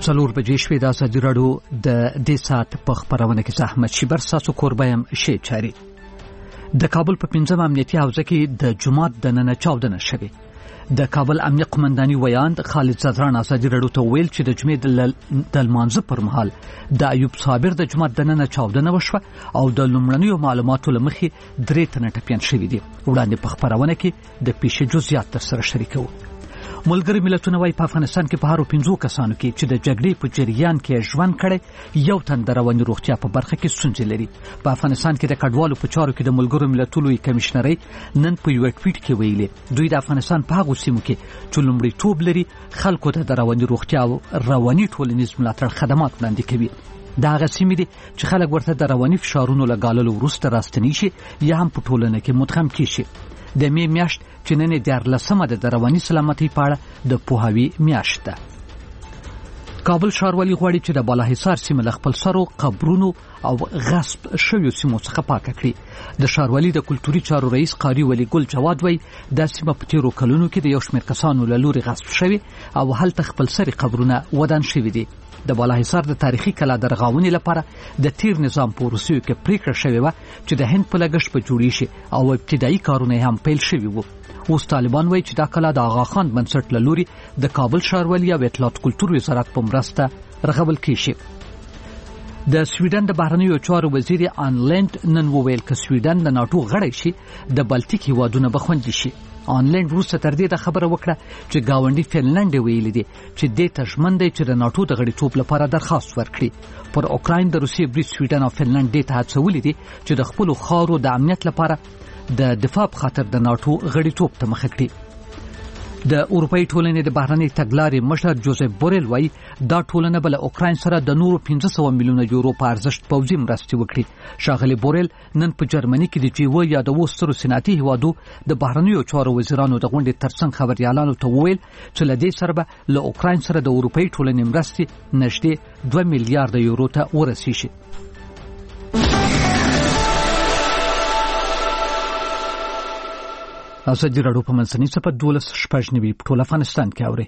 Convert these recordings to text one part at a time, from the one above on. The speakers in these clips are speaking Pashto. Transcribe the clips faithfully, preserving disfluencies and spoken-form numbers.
څلور بجې شوې. د ازادي راډیو د دې ساعت په خپرونه کې زحمت شیبر ساسو کوربایم شي چاري. د کابل په پنځم امنیتي حوزه کې د جمعات د نن چاودنه شوه. د کابل امنیت قومنداني ویاند خالد زدران ازادي راډیو ته ویل چې د جمعې د لمانځه پر مهال د ایوب صابر د جمعات د نن چاودنه وشوه او د لومړنیو معلوماتو لمخې درې تنه ټپيان شوي دي. وړاندې په خپرونه کې د پیښې جزئیات تر سره شریکو. ملګری ملتونه وايي په افغانستان کې په هارو پنځو کسانو کې چې د جګړې په جریان کې ژوند کړي یو تن د رواني روغتیا په برخه کې ستونزې لري. په افغانستان کې د کډوالو په چارو کې د ملګرو ملتونو کمشنري نن په یو ټویټ کې ویلي دوی د افغانستان په هغو سیمو کې چې لومړیتوب لري خلکو ته د رواني روغتیا او رواني ټولنیز ملاتړ خدمات وړاندې کوي. دا هغه سیمې دي چې خلک ورته د رواني فشارونو لګاللو وروسته راستنی شي یا هم په ټولنه کې مدغم کیشي. د می میاشت چې نن دیارلسمه ده د رواني سلامتۍ په اړه د پوهاوي میاشت ده. کابل ښاروالي غواړي چې د بالاحصار سیمه له خپل سرو قبرونو او غصب شویو سیمو څخه پاکه کړي. د ښاروالي د کلتوري چارو رئیس قاری ولی ګل جواد وایي دا سیمه په تیرو کلونو کې د یو شمېر کسانو له لوري غصب شوي او هلته خپل سري قبرونه ودان شوي دي. د بالاحصار د تاریخي کلا د رغاونې لپاره د تیر نظام په وروستیو کې پریکړه شوې وه چې د هند په لګښت به جوړې شي او ابتدایي کارونه هم پیل شوي وو. اوس طالبان وایي چې دا کلا د آغا خان بنسټ له لوري د کابل ښاروالي او اطلاعات کلتور وزارت په مرسته رغول کیږي. د سویډن د بهرنیو چارو وزیر آنلند نن وویل چې سویډن د ناتو غړی شي د بالټیک هیوادونو به خوندي شي. آنلاین وروسته تر دې د خبره وکړه چې گاونډي فنلند ویلي دي چې دې تشمن دی چې د ناتو د غړیتوب لپاره درخواست ورکړي. پر اوکراین د روسیې برید سویډن او فنلند دې ته هڅولي دي چې د خپل خاورو د امنیت لپاره د دفاع په خاطر د ناتو غړیتوب ته مخه کړي. د اروپאי ټولنې د بهرنۍ تګلارې مشر جوزف بورل وایي دا ټولنه بل اوکراین سره د نورو پنځه سوه میلیونه یورو په ارزښت پوځي مرستې وکړي. ښاغلي بورل نن په جرمني کې د جی و یا د وسترو صنعتي هیوادو د بهرنیو چارو وزیرانو د غونډې ترڅنګ خبريالانو ته وویل چې له دې سره به له اوکراین سره د اروپאי ټولنې مرستې نږدې دوه میلیارډ یورو ته ورسیږي. ازادي راډیو په منځني صفحه دولس شپږ نوي په ټول افغانستان کې اوري.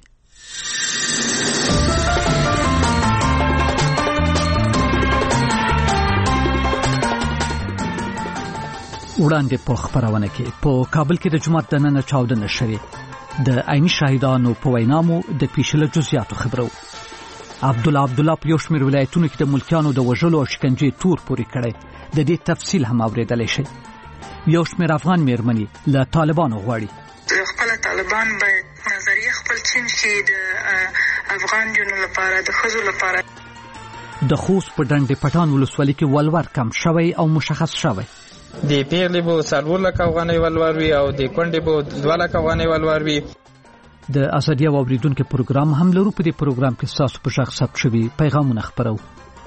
وړاندې په خبرونه کې په کابل کې د جمعات د نن چاودنه شوه. د عیني شاهدانو په وینامو د پیښې جزئیات خبرو. عبد الله عبد الله په یو شمېر ولایتونو کې د ملکیانو د وژلو او شکنجې تور پورې کړي. د دې تفصیل هم اوریدل شي. یو شمېر افغان میرمنې له طالبانو غواړي خپل طالبان باید نظریه خپل چین شي د افغان جنو لپاره د خزو لپاره. د خوست په ډنډ پټان ولسوالۍ کې ولور کم شوی او مشخص شوی. د پیغلې بو څلور لک افغانۍ ولور وي او د کونډې بو دوه لک افغانۍ ولور وي. د ازادي اوریدونکو پروګرام هم لرو. په دې پروګرام کې تاسو په شخص ثبت شوی پیغامونه خبرو.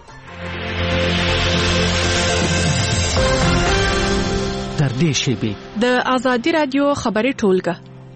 تر دې شی د ازادي رادیو خبري ټولګه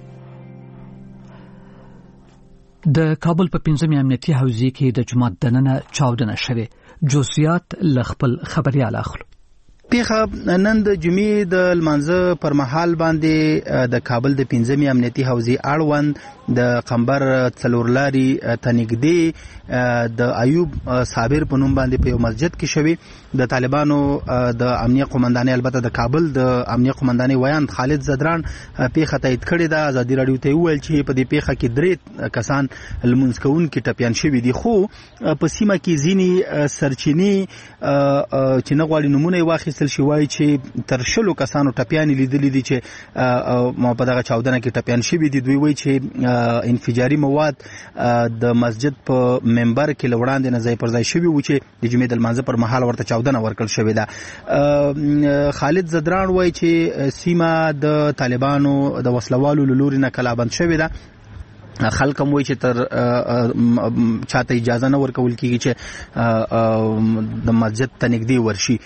د کابل په پنځمه امنیتي حوزې کې د جمعات د نن چاودنه شوه. جزئیات ل خپل خبريال اخلو. پیخه نن د جمعې د لمانځه پر مهال باندې د کابل د پنځمه امنیتي حوزې اړوند د قمبر څلورلاري تنګدي د ایوب صابر په نوم باندې په یو مسجد کې شوی. د طالبانو د امنیت قومنداني البته د کابل د امنیت قومنداني ویاند خالد زدران پیخه تایید کړی دا. ازادي راډیو ته ویل چې په دې پیخه کې درې کسان لمونځ کوونکي ټپيان شوي دي. خو په سیمه کې ځینی سرچینی چې نه غواړي نمونه واخیستل شي وایي چې تر شلو کسانو ټپيان لیدلې دي چې ما په دغه چاودنه کې ټپيان شوي دي. دوی وایي چې انفجاري مواد د مسجد په منبر کې لوړاندې نه ځای پر ځای شوي و چې د جمعې د لمانځه پر مهال ورته چاودنه ورکړل شوې ده. خالد زدران وایي چې سیمه د طالبانو د وسلوالو له لوري نه کلابند شوې ده. خلک هم وایي چې تر چاته اجازه نه ورکول کیږي چې د مسجد ته نږدې ورشي.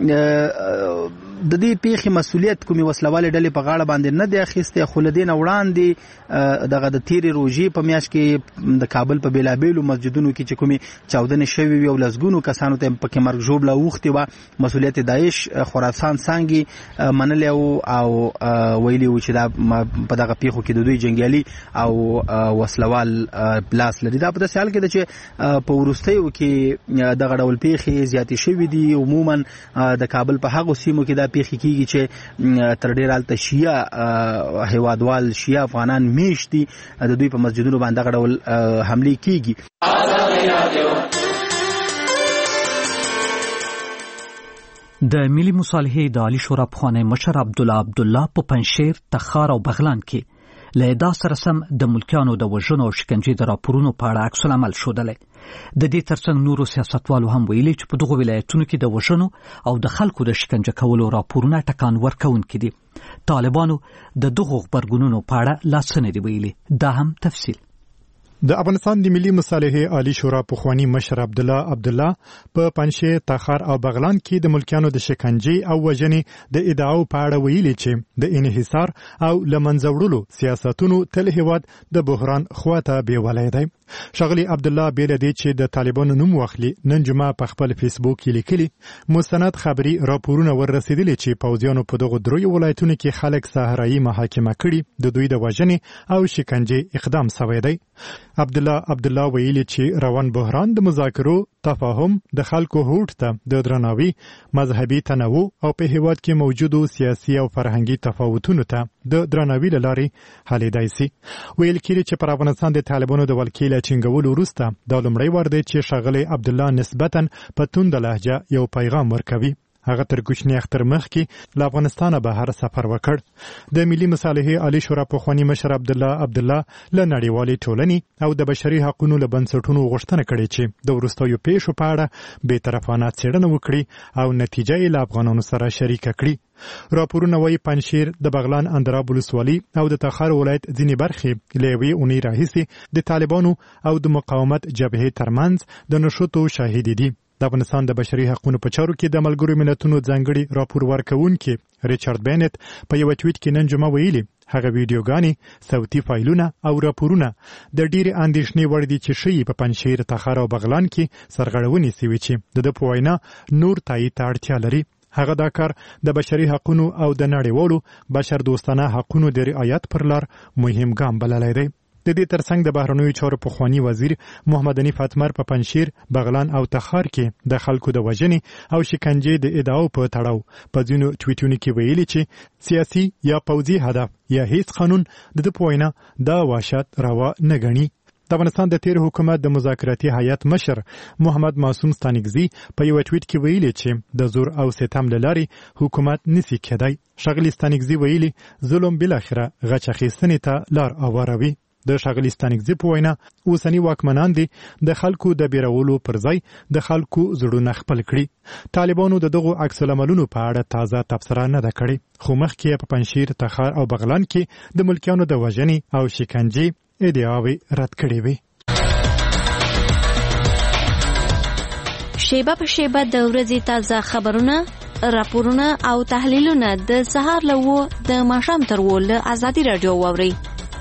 د دې پیښې مسؤلیت کومي وسلواله ډلې په غاړه باندې نه دی اخیسته. خو لدین وړاندې دغه د تیری روزي په میاشت کې د کابل په بیلابیلو مسجدونو کې چې کومي چاودنې شوي وي او لسګونو کسانو ته په کې مرګ جوړه وختي و مسؤلیت داعش خراسان څنګه منل او ویلي و چې دا په دغه پیښو کې د دوی جنگیالي او وسلوال لاس لري. دا په داسې حال کې ده چې په وروستیو کې دغه ډول پیښې زیاتې شوي دي. عموما د کابل په هغو سیمو کې دا پیښې کېږي چې تر ډېره هلته شیعه هیوادوال شیعه افغانان میشت دي، د دوی په مسجدونو باندې دغه ډول حملې کېږي. د ملي مصالحې د عالی شورا پخوانی مشر عبدالله عبدالله په پنجشیر، تخار او بغلان کې له ادعا سره سم د ملکیانو د وژنو او شکنجې د راپورونو په اړه عکس العمل ښودلی. د دې ترڅنګ نورو سیاستوالو هم ویلي چې په دغو ولایتونو کې د وژنو او د خلکو د شکنجه کولو راپورونه ټکان ورکوونکي دي. طالبانو د دغو غبرګونونو په اړه لا څه نه دي ویلي. دا هم تفصیل. د افغانستان د ملي مصالحې عالی شورا پخوانی مشر عبدالله عبدالله په پنجشیر، تخار او بغلان کې د ملکیانو د شکنجې او وژنې د ادعاو په اړه ویلي چې د انحصار او له منځه وړلو سیاستونو تل هیواد د بحران خواته بیولی دی. ښاغلي عبدالله بې له دې چې د طالبانو نوم واخلي، نن جمعه په خپل فیسبوک کې لیکلي مستند خبري راپورونه وررسېدلي چې پوځیانو په دغو دریو ولایتونو کې خلک صحرایي محاکمه کړي، د دوی د وژنې او شکنجې اقدام سوی دی. عبدالله عبدالله ویلي چې روان بحران د مذاکرو، تفاهم، د خلکو هوډ ته د درناوي، مذهبي تنوع او په هیواد کې موجودو سیاسي او فرهنګي تفاوتونو ته د درناوي له لارې حلیدای سي. ویل کېږي چې پر افغانستان د طالبانو د ولکې له ټینګولو وروسته دا لومړی وار دی چې ښاغلی عبدالله نسبتا په تونده لهجه یو پیغام ورکوي. هغه تر کوچني اختر مخکې له افغانستانه بهر سفر وکړ. د ملي مصالحې عالی شورا پخوانی مشر عبدالله عبدالله له نړیوالې ټولنې او د بشري حقوقو له بنسټونو غوښتنه کړې چې د وروستیو پیښو په اړه بېطرفانه څېړنه وکړي او نتیجه یې له افغانانو سره شریکه کړي. راپورونه وایي پنجشیر، د بغلان اندراب ولسوالي او د تخار ولایت ځینې برخې له یوې اونۍ راهیسې د طالبانو او د مقاومت جبهې ترمنځ د نښتو شاهدې دي. د افغانستان د بشري حقوقو په چارو کې د ملګرو ملتونو ځانګړي راپور ورکوونکي ریچارډ بینټ په یو ټویټ کې نن جمعه ویلي هغه ویډیوګانې، صوتي فایلونه او راپورونه د ډېرې اندېښنې وړ دي چې ښیي په پنجشیر، تخار او بغلان کې سرغړونې سوي چې د ده په وینا نور تایید ته اړتیا لري. هغه دا کار د بشري حقوقو او د نړیوالو بشر دوستانه حقوقو د رعایت پر لار مهم ګام بللی دی. د دې ترڅنګ د بهرنیو چارو پخوانی وزیر محمد حنیف اتمر په پنجشیر، بغلان او تخار کې د خلکو د وژنې او شکنجې د ادعاو په تړاو په ځینو ټویټونو کې ویلي چې سیاسي یا پوځي هدف یا هیڅ قانون د ده په وینا دا وحشت روا نه ګڼي. د افغانستان د تیر حکومت د مذاکراتي هیئت مشر محمد معصوم ستانکزي په یو ټویټ کې ویلي چې د زور او ستم له لارې حکومت نسی کېدای. ښاغلي ستانکزي ویلي ظلم بالاخره غچ اخیستنې ته لار هواروي. د ښاغلي ستانکزي په وینا اوسني واکمنان دي د خلکو د بیرولو پر ځای د خلکو زړونه خپل کړي. طالبانو د دغو عکس العملونو په اړه تازه تبصره نه ده کړې، خو مخکې په پنجشیر، تخار او بغلان کې د ملکیانو د وژنې او شکنجې ادعاوې رد کړې وې. شیبه په شیبه د ورځې تازه خبرونه، راپورونه او تحلیلونه د سهار له اوه د ماښام تر اوه له ازادي راډیو واورئ.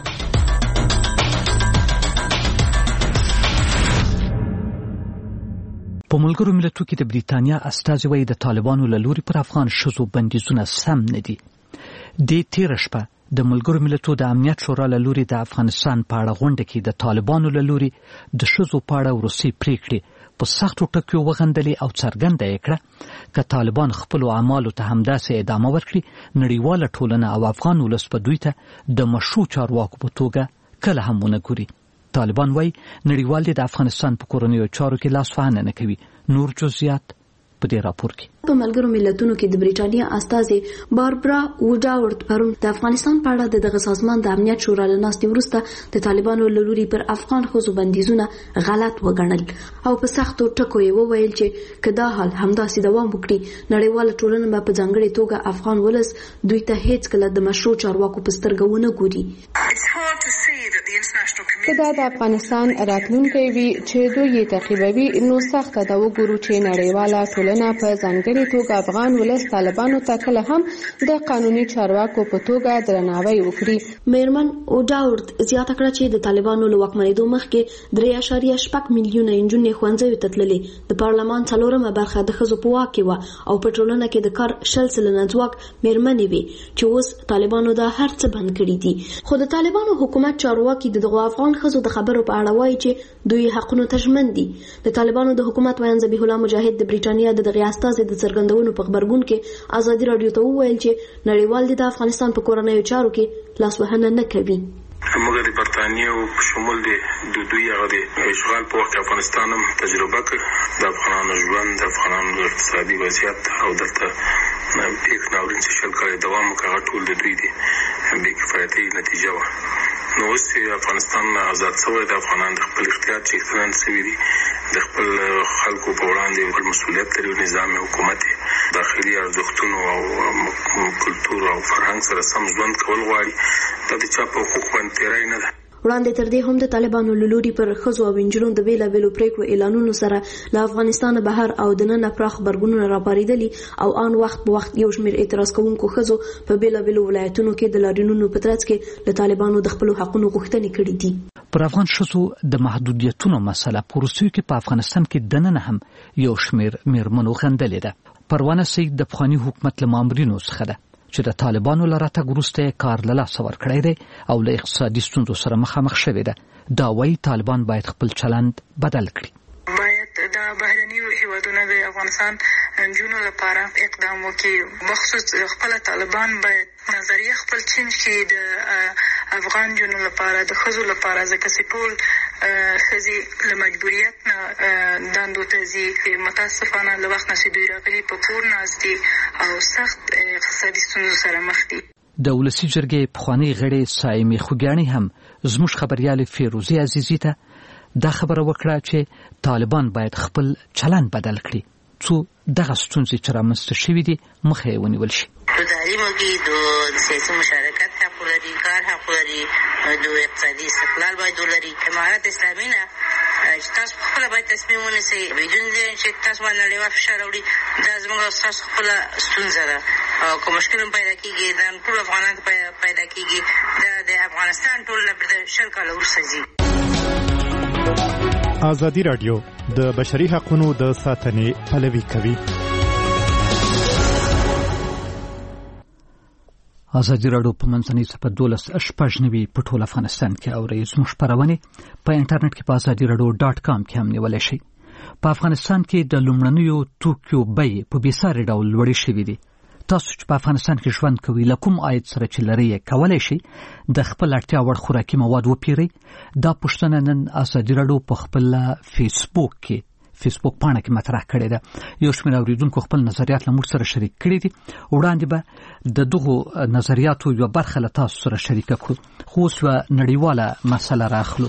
په ملګرو ملتونو کې د بریتانیا استازي وایي د طالبانو له لوري پر افغان ښځو بندیزونه سم نه دي. د تېره شپه د ملګرو ملتونو د امنیت شورا له لوري د افغانستان په اړه غونډه کې د طالبانو له لوري د ښځو په اړه وروستۍ پریکړې په سختو ټکیو وغندلې او څرګنده یې کړه که طالبان خپلو اعمالو ته همداسې ادامه ورکړي، نړیواله ټولنه او افغان ولس به دوی ته د مشروع چارواکو په توګه کله هم ونه ګوري. طالبان وایي نړیوال د افغانستان په کورنیو چارو کې لاسوهنه نه کوي. نور جزئیات په دې راپور کې. په ملګرو ملتونو کې د بریټانیا استازي باربرا وډاورد پرون د افغانستان په اړه د دغه سازمان د امنیت شورا له ناستې وروسته د طالبانو له لوري پر افغان ښځو بندیزونه غلط وګڼل او په سختو ټکو یې وویل چې که دا حال همداسې دوام وکړي، نړیواله ټولنه به په ځانګړې توګه افغان ولس دوی ته هیڅ کله د مشروع چارواکو په سترګه ونه ګوري. که دا د افغانستان راتلونکی وي چې دوی یې تعقیبوي، نو سخته ده وګورو چې نړیواله ټولنه په ځانګړې توګه افغان ولس طالبانو ته کله هم د قانوني چارواکو په توګه درناوی وکړي. میرمن اوډاورد زیاته کړه چې د طالبانو له واکمنېدو مخکې درې اعشاریه شپږ میلیونه نجونې ښوونځیو ته تللې، د پارلمان څلورمه برخه د ښځو په واک کې وه او په ټولنه کې د کار شل سلنه ځواک میرمنې وې چې اوس طالبانو دا هر څه بند کړي دي. خو د طالبانو حکومت چارواکي چارواکي د دغو افغان ښځو د خبرو په اړه وایي چې دوی حقونو ته ژمن دي. د طالبانو د حکومت ویاند ذبیح الله مجاهد د بریټانیا د دغه استازي د څرګندونو په خبرګون کې ازادي راډیو ته وویل چې نړیوال د افغانستان په کورنیو چارو کې لاسوهنه نه کوي. موږ د برتانیې په شمول د دوی هغه د اشغال په وخت افغانستان هم تجربه کړ. د افغانانو ژوند، د افغانانو اقتصادي وضعیت او دلته پیښ ناورین چې شل کاله دوام وکړ، هغه ټول د دوی د بې کفایتۍ نتیجه وه. نو اوس چې افغانستان آزاد شوی، د افغانان د خپل اختیار چې اختنان شوي دي، د خپل خلکو په وړاندې خپل مسؤلیت لري. نظام حکومت داخلي ارزښتونو او کلتور او فرهنګ سره سم ژوند کول غواړي. دا د چا په حقوق باندې تېری نه ده. وړاندې تر دې هم د طالبانو له لوري پر ښځو او نجونو د بېلابېلو پرېکړو اعلانونو سره له افغانستانه بهر او دننه پراخ غبرګونونه راپارېدلي او آن وخت په وخت یو شمېر اعتراض کوونکو ښځو په بېلابېلو ولایتونو کې د لاریونونو په ترڅ کې له طالبانو د خپلو حقونو غوښتنې کړې دي. پر افغان ښځو د محدودیتونو مسله په روسیې کې په افغانستان کې دننه هم یو شمېر میرمنو غندلې ده. پروانه سید د پخواني حکومت له مامورینو څخه ده چې د طالبانو له راتګ وروسته کار له لاسه ورکړی دی او له اقتصادي ستونزو سره مخامخ شوې ده. دا وایي طالبان باید خپل چلند بدل کړي. باید د بهرنیو هیوادونو د افغانستان نجونو لپاره اقدام وکړي. بخصوص خپل طالبان باید نظریه خپل چینج کړي د افغان نجونو لپاره، د ښځو لپاره، ځکه چې ټول ښځې له مجبوریت نه دندو ته ځي. متاسفانه له وخت نه چې دوی راغلي په کور ناست دي او سخت اقتصادي ستونزو سره مخ دي. د ولسي جرګې پخوانۍ غړې سایمې خوګیاڼي هم زموږ خبریال فیروزي عزیزي ته دا خبره وکړه چې طالبان باید خپل چلند بدل کړي څو دغه ستونزې چې رامنځته شوي دي مخه یې ونیول شي. د تعلیم کې د سیاسي مشارکت حق لري، کار حق لري، د اقتصادي استقلال باید ولري. امارت اسلامي نه چې تاسو خپل باید تصمیم ونیسئ بدون چې تاسو باندې نړیوال فشار راوړي. دا زموږ او ستاسو خپله ستونزه ده او که مشکل هم پیدا کېږي دا ټول افغانانو ته پیدا کېږي. دا د افغانستان ټول نه بیرته شل کاله وروسته ځي. ازادي راډیو د بشري حقوقو د ساتنې پلوي کوي. ازادي راډیو په منځنۍ صفحه دولس شپږ نوي په ټول افغانستان کې اورئ. زموږ خپرونې په انټرنیټ کې په ازادي راډیو ډاټ کام کې هم نیولی شئ. په افغانستان کې د لومړنیو توکیو بیې په بېساري ډول لوړې شوي دي. تاسو چې په افغانستان کې ژوند کوئ له کوم عاید سره چې لرئ کولی شئ د خپل اړتیا وړ خوراکي مواد وپېرئ. دا پوښتنه نن ازادي راډیو په خپل فیسبوک کې فیسبوک پاڼه کې مطرح کړې ده. یو شمېر اورېدونکو خپل نظریات له موږ سره شریک کړي دي. وړاندې به د دغو نظریاتو یوه برخه له تاسو سره شریکه کړو، خو اوس یوه نړیواله مسله راخلو.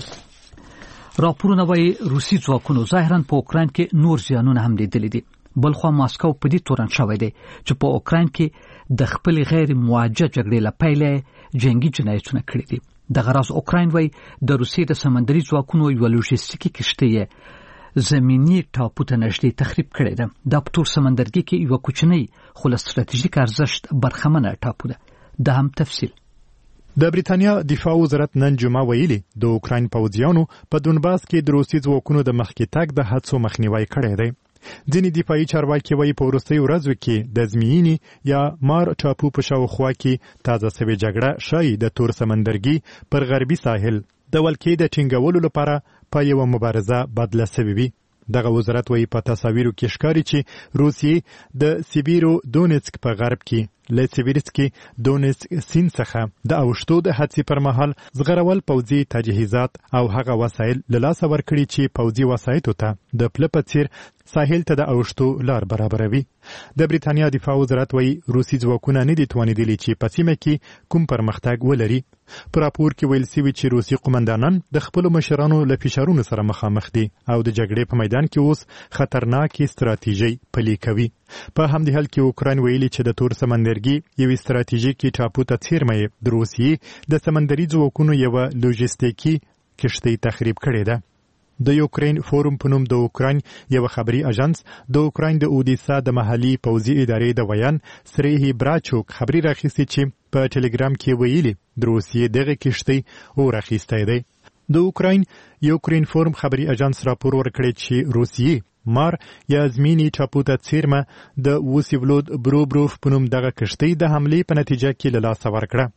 راپورونه وایي روسي ځواکونو ظاهراً په اوکراین کې نور زیانونه هم لیدلي دي. بلخوا ماسکو په دې تورن شوی دی چې په اوکراین کې د خپل غیر موجه جګړې له پیله جنگي جنایتونه کړي دي. دغه راز اوکراین وایي د روسیې د سمندري ځواکونو یوه لوژستیکي کښتۍ زمینی ټاپو ته نږدې تخریب کړې ده. دا په تور سمندرګي کې یوه کوچنۍ خو له ستراتیژیک ارزښت برخمنه ټاپو ده. دا هم تفصیل. د بریتانیا دفاع وزارت نن جمعه ویلي د اوکراین پوځیانو په دونباس کې د روسي ځواکونو د مخکې تګ د هڅو مخنیوی کړی دی. ځینې دفاعي چارواکي وایي په وروستیو ورځو کې د زمینی یا مار ټاپو په شاوخوا کې تازه سوې جګړه ښایي د تور سمندرګي پر غربي ساحل د ولکې د ټینګولو لپاره په یوه مبارزه بدله سوې وي. دغه وزارت وایي په تصاویرو کې ښکاري چې روسیې د سیبیرو دونیتسک په غرب کې له سیبیرسکي دونیتسک سیند څخه د اوښتو د حادثې پر مهال زغرول پوځي تجهیزات او هغه وسایل له لاسه ورکړي چې پوځي وسایطو ته د پله په څیر ساحل ته د اوښتو لار برابروي. د بریتانیا دفاع وزارت وایي روسي ځواکونه نه دي توانېدلي چې په سیمه کې کوم پرمختګ ولري. په راپور کې ویل سوي چې روسي قومندانان د خپلو مشرانو له فشارونو سره مخامخ دي او د جګړې په میدان کې اوس خطرناکې ستراتیژۍ پلي کوي. په همدې حال کې اوکراین ویلي چې د تور سمندرګي یوې ستراتیژیکي ټاپو ته څیرمه د روسیې د سمندري ځواکونو یوه لوژستیکي کښتۍ تخریب کړې ده. د یوکرین فورم په نوم د اوکراین یو خبري اژانس د اوکراین د اودیسا د محلي پوځي ادارې د ویان سریهی براچوک خبري راخیستي چې په ټلګرام کې ویلي د روسیې دغه کښتۍ اور اخیستی دی. د اوکراین یوکرین فورم خبري اژانس راپور ورکړی چې روسیې مار یا زمینی ټاپو ته څیرمه د وسیولود بروبروف په نوم دغه کښتۍ د حملې په نتیجه کې له لاسه ورکړه.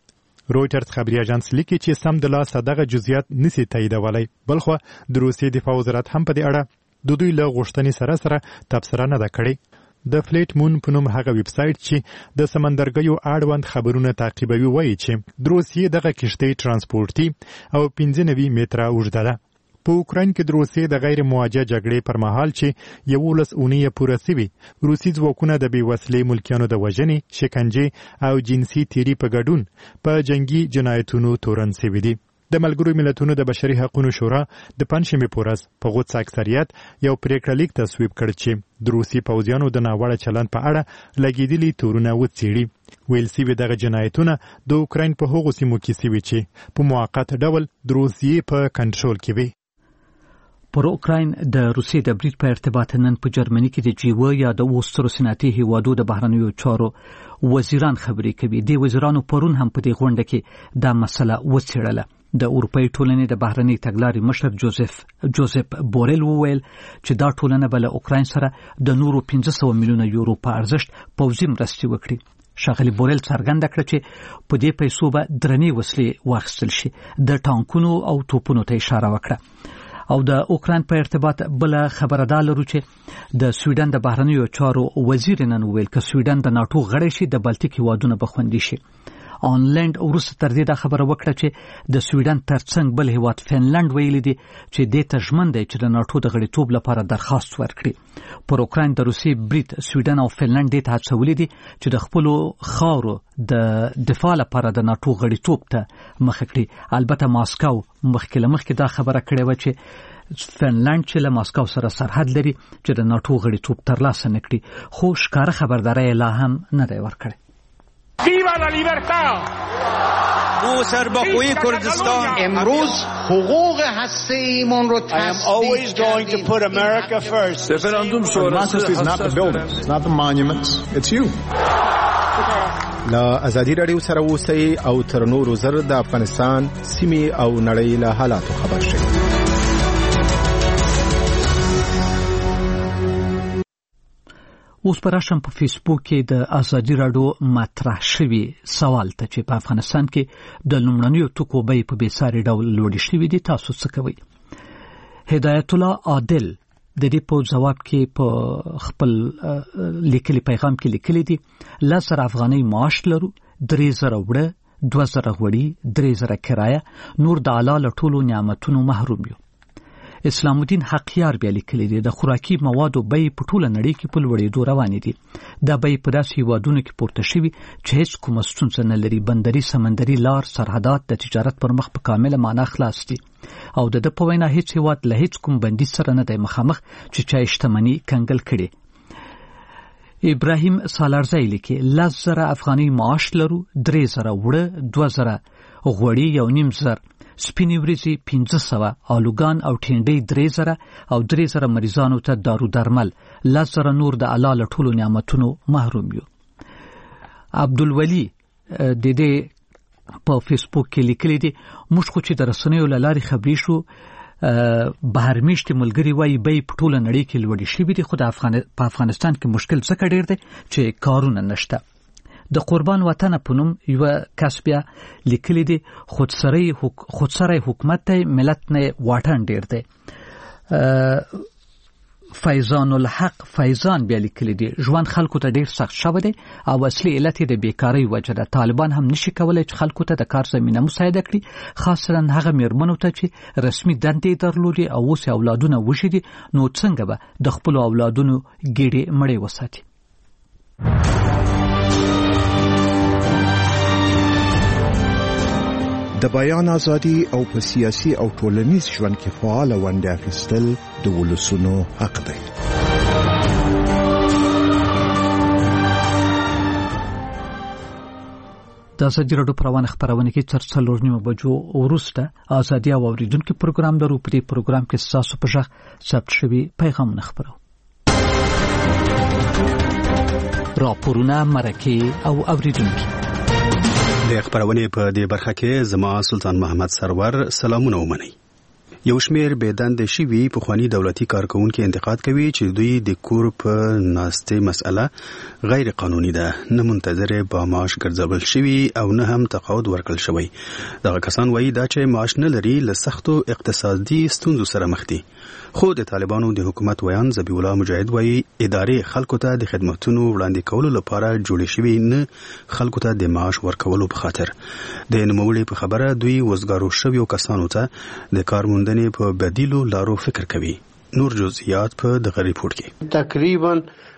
رويټرز خبري اژانس لیکي چې سم د لاس دغه جزئیات نسی تاییدولای بلخو د روسیې دفاع وزارت هم په دې اړه د دوی له غوښتنې سره سره تبصره نه ده کړې. د فلیټ مون په نوم هغه ویب سایټ چې د سمندرګیو اړوند خبرونه تعقیبوي وایي چې د روسیې دغه کشتۍ ترانسپورتي او پنځه نوي متره اوږده ده. په اوکراین کې د روسیې د غیر مواجه جګړې پر مهال چې یولس اونۍ پوره سوي روسي ځواکونه د بې وسلې ملکیانو د وژنې، شکنجې او جنسي تیري په ګډون په جنگي جنایتونو تورن سوي دي. د ملګرو ملتونو د بشري حقوقو شورا د پنځشنبې په ورځ په غوڅ اکثریت یو پریکړه لیک تصویب کړ چې د روسي پوځیانو د ناوړه چلند په اړه لګیدلي تورونه وڅېړي. ویل سوي دغه جنایتونه د اوکراین په هغو سیمو کې سوي چې په موقت ډول د روسیې په کنټرول کې وي. پر اوکراین د روسیې د برید په ارتباط نن په جرمني کې د جیو یا د اوسترو صنعتي هیوادو د بهرنیو چارو وزیران خبرې کوي. د وزیرانو پرون هم په دې غونډه کې دا مسله وڅېړله. د اروپای ټولنې د بهرنی تګلارې مشر جوزف جوزف بورل وویل چې دا ټولنه بل اوکراین سره د نورو پنځه سوه میلیونه یورو په ارزښت پوځي مرستې وکړي. ښاغلي بورل څرګنده کړه چې په دې پیسو به درنې وسلې واخیستل شي. د ټانکونو او توپونو ته اشاره وکړه. او د اوکراین په ارتباط بل خبره ده لرو چې د سویډن د بهرنیو چارو وزیر نن ویل چې سویډن د ناتو غړی شي د بلټیک هیوادونو به خوندي شي. آنلاند وروسته تر دې دا خبره وکړه چې د سویډن ترڅنګ بل هیواد فنلند ویلي دی چې د تژمن دی چې د ناتو د غړیتوب لپاره درخواست ورکړي. پر اوکراین د روسي، برید، سویډن او فنلند د هڅولې دي چې د خپل خاورو د دفاع لپاره د ناتو غړیتوب ته مخ کړي. البته ماسکو مخکې له مخکې دا خبره کړې و چې فنلند چې له ماسکو سره سرحد لري چې د ناتو غړیتوب ترلاسه نه کړي، خو ښکاره خبرداری لا هم نه دی ورکړی. Viva la libertad! او سربخوی کردستان امروز حقوق هسته‌ایمون رو I am always going to put America first. Referendum sonrası is not the buildings, it's not the monuments, it's you. لا ازادي رادیو سره اوسئ او تر نورو زر د افغانستان سیمې او نړۍ له حالاتو خبر شئ. اوس پر راشم په فیسبوک کې د ازادي رادیو مطرح شوی سوال ته چې په افغانستان کې د لومړنیو توکو بیې په بېساري ډول لوړې شوې دي، تاسو څه کوئ؟ هدایت الله عادل د دې په جواب کې په خپل لیکلي پیغام کې لیکلي دي لس زره افغانۍ معاش لرو، درې زره وړه، دوه زره غوړي، درې زره کرایه، نور د اعلی له ټولو نعمتونو محروم یو. اسلام الدین حقیار بیا لیکلی دی د خوراکي موادو بیې په ټوله نړۍ کې په لوړېدو روانې دي. دا بیې په داسې هیوادونو کې پورته شوي چې هیڅ کومه ستونزه نه لري. بندري، سمندري لار، سرحدات د تجارت پر مخ په کامله معنا خلاص دي او د ده په وینا هیڅ هیواد له هیڅ کوم بندیز سره نه دی مخامخ چې چا شتمني کنګل کړي. ابراهیم سالارزی لیکي لس زره افغانۍ معاش لرو، درې زره وړه، دوه زره غوړي، یو نیم زر سپینې وریځې، پنځه سوه آلوګان او ټینډۍ، درې زره او درې زره مریضانو ته دارو درمل، لس زره نور د الله له ټولو نعمتونو محروم یو. عبدالولي د دې په فیسبوک کې لیکلی دی موږ خو چې د رسنیو له لارې خبرې شو بهرمیشتي ملګري وایي بیې په ټوله نړۍ کې لوړې شوي دي، خو د په افغانستان کې مشکل ځکه ډېر دی چې کارونه نشته. د قربان وطن په نوم یو کس بیا لیکلی دی خودسری خودسری حکومت دی، ملت نه واټن ډیر دی. فیضان الحق فیضان بیا لیکلی دی ژوند خلکو ته ډیر سخت شوی دی او اصلي علت د بیکاری وجه ده. طالبان هم نشي کولای چې خلکو ته د کار زمینه مساعده کړي، خاصتا هغه میرمنو ته چې رسمي دندې درلودي او اوس اولادونه وشي دي، نو څنګه به د خپل اولادونو ګېډې مړې وساتي؟ د بیان ازادي او په سیاسي او ټولنیز ژوند کې فعال ونډه اخیستل د ولسونو حق دی. د ازادي راډیو پروانه خبرونه کې تر څلور نیمه بجو وروسته ازادي او اوریدونکو پروګرام درو. په دې پروګرام کې تاسو په ژغ ثبت شوی پیغامونه خبرو، راپورونه، مرکه او اوریدونکو. د خبرونه په دې برخه کې زما سلطان محمد سرور سلامونه ومني. یو شمېر بېدندې شوي پخواني دولتي کارکونکي انتقاد کوي چې دوی د کور په ناستې مسأله غیر قانوني ده، نه منتظر با معاش ګرځول شوي او نه هم تقاعد ورکړل شوی. دغه کسان وایي دا چې معاش نه لري له سختو اقتصادي ستونزو سره مخ دي. خو د طالبانو د حکومت ویان ذبیح الله مجاهد وایي ادارې خلکو ته د خدمتونو وړاندې کولو لپاره جوړې شوي، نه خلکو ته د معاش ورکولو په خاطر. د نوموړي په خبره دوی وزګارو شویو کسانو ته د کار موندنې په بدیلو لارو فکر کوي. نور جزئیات په دغه ریپورت کې. تقریبا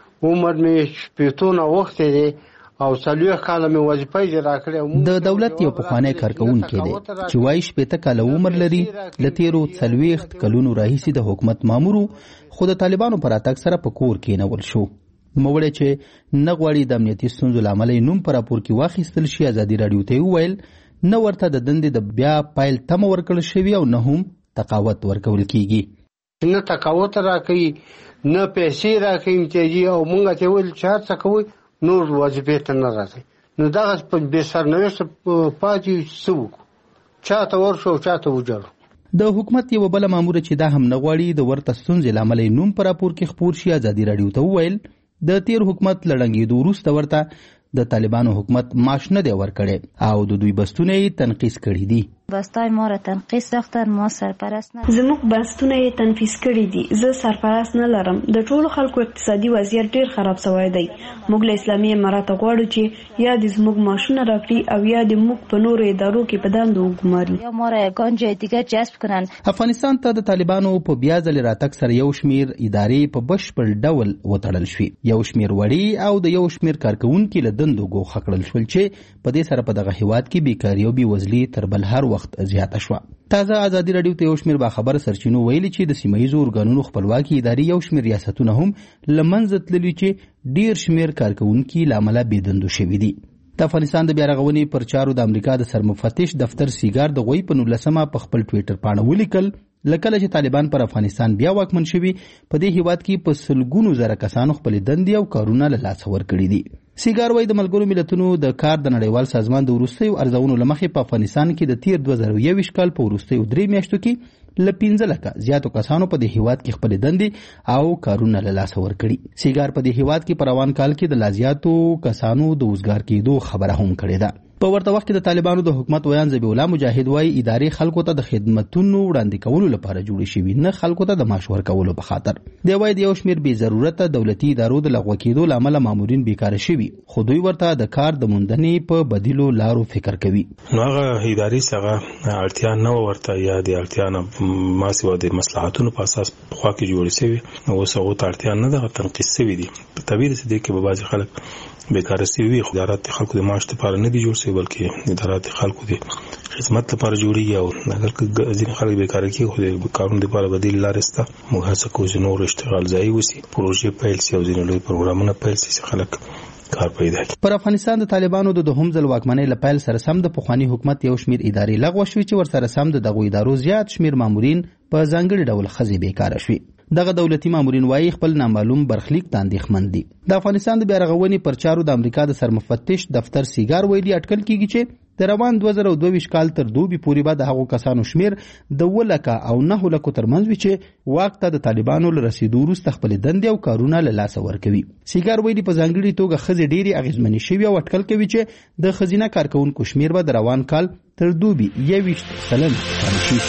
عمر مې شپېتونه وخت دی او څلوېښت کاله مې وظیفه اجرا کړې. د دولت یو پخوانی کارکونکی دی چې وایي شپېته کاله عمر لري، له تېرو څلوېښت کلونو راهیسې د حکومت مامور، خو د طالبانو په راتګ سره په کور کېنول شو. نوموړی چې نه غواړي د امنیتي ستونزو له امله یې نوم په راپور کې واخیستل شي، ازادي راډیو ته وویل نه ورته د دندې د بیا پایل تمه ورکړل شوي او نه هم تقاعد ورکول کېږي. نه تقاعد راکوي، نه پیسې راکوي امتیازي، او مونږ ته ویل چې هر څه کوئ نور وظیفې ته نه راځي. نو دغه بې سرنوشته پاتې څه وکړو، چا ته ورشو او چا ته وجړو. د حکومت یوه بله ماموره چې دا هم نه غواړي د ورته ستونزې له امله یې نوم په راپور کې خپور شي، ازادي راډیو ته وویل د تیر حکومت له ړنګېدو وروسته ورته د طالبانو حکومت معاش نه دی ورکړی او د دوی بستونه یې تنقیص کړي دي. بستای ما را تنقیص ساختن، ما سرپرست نه. زموږ بستونه یې تنفیذ کړي دي، زه سرپرست نه لرم. د ټولو خلکو اقتصادي وضعیت ډیر خراب شوی دی. موږ له اسلامي امارات غواړو چې یا د زموږ معاشونه راکړي او یا د موږ په نورو ادارو کې په دندو وګماري یا ما را یگان جای دیگه جذب کنن. افغانستان ته د طالبانو په بیا ځلې راتګ سره یو شمیر ادارې په بشپړ ډول وتړل شوې، یو شمیر وړي او د یو شمیر کارکونکي له دندو ګوښه کړل شول چې په دې سره په دغه هیواد کې بیکاري او بېوزلي تر بل هر وخت زیاته شوه. تازه ازادي راډیو ته یو شمیر باخبره سرچینو ویلي چې د سیمه ییزو ارګانونو خپلواکي ادارې یو شمیر ریاستونه هم له منځه تللي چې ډیر شمیر کارکونکي له امله بېدندو شوي دي. د افغانستان د بیا رغونې پر چارو د امریکا د سرمفتش دفتر سیګار د غوی په نولسمه په خپل ټویټر پاڼه ولیکل لکه چې طالبان پر افغانستان بیا واکمن شوي، په دې هیواد کې په سلګونو زره کسانو خپلې دندې او کارونه له لاسه ورکړي دي. سیګار وایي د ملګرو ملتونو د کار د نړیوال سازمان د وروستیو ارزونو له مخې په افغانستان کې د تیر دوه زره یوویشت کال په وروستیو درې میاشتو کې له پنځه لکه زیاتو کسانو په دې هیواد کې خپلې دندې او کارونه له لاسه ورکړي. سیګار په دې هیواد کې په روان کال کې د لا زیاتو کسانو د وزګار کېدو خبره هم کړې ده. په ورته وخت کې د طالبانو د حکومت ویان ذبیح الله مجاهد وایي ادارې خلکو ته د خدمتونو وړاندې کولو لپاره جوړې شوي، نه خلکو ته د معاش ورکولو په خاطر. دی وایي د یو شمیر بې ضرورته دولتي ادارو د لغوه کېدو له امله مامورین بیکاره شوي، خو دوی ورته د کار د موندنې په بدیلو لارو فکر کوي. نو هغه ادارې څخه اړتیا نه ورته یا د اړتیا نه ما سوا د مصلحتونو په اساس خوا کې جوړې شوي، اوس هغو ته اړتیا نه ده، تنقیص شوي دي. په طبیعي ده چې دې کې به بعضې خلک بیکاره شوي، خو ادارات د خلکو د معاش لپاره نه دي جوړ شوي، بلکې ادارات د خلکو د خدمت لپاره جوړېږي. او اگر ځینې خلک بیکاره کېږي خو د کارونو دپاره بدیل لارې شته. موږ هڅه کوو چې نور اشتغال ځایي وشي، پروژې پیل شي او ځینې لوی پروګرامونه پیل شي چې خلک کار پیدا کړي. پر افغانستان د طالبانو د دوهم ځل واکمنۍ له پیل سره سم د پخواني حکومت یو شمیر ادارې لغوه شوي چې ورسره سم د دغو ادارو زیات شمیر مامورین په ځانګړي ډول ښځې بیکاره شوي. دغه دولتي مامورین وایي خپل نامعلوم برخلیک ته اندېښمن دي. د افغانستان د بیا رغونې پر چارو د امریکا د سرمفتش دفتر سیګار ویلي اټکل کېږي چې د روان دوه زره دوه ویشت کال تر دوبي پورې به د هغو کسانو شمیر د اووه لکه او نهو لکو ترمنځ وي چې واک ته د طالبانو له رسېدو وروسته خپلې دندې او کارونه له لاسه ورکوي. سیګار ویلي په ځانګړې توګه ښځې ډېرې اغېزمنې شوي او اټکل کوي چې د ښځینه کارکوونکو شمیر به د روان کال تر دوبي یوویشت سلنه کم شي.